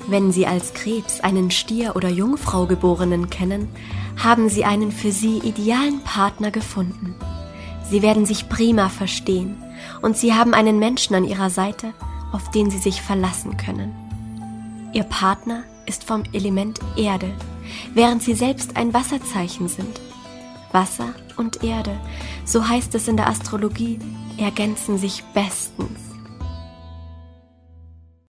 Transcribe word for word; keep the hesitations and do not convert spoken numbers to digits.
Wenn Sie als Krebs einen Stier- oder Jungfrau Geborenen kennen, haben Sie einen für Sie idealen Partner gefunden. Sie werden sich prima verstehen und Sie haben einen Menschen an Ihrer Seite, auf den Sie sich verlassen können. Ihr Partner ist vom Element Erde, während Sie selbst ein Wasserzeichen sind. Wasser und Erde, so heißt es in der Astrologie, ergänzen sich bestens.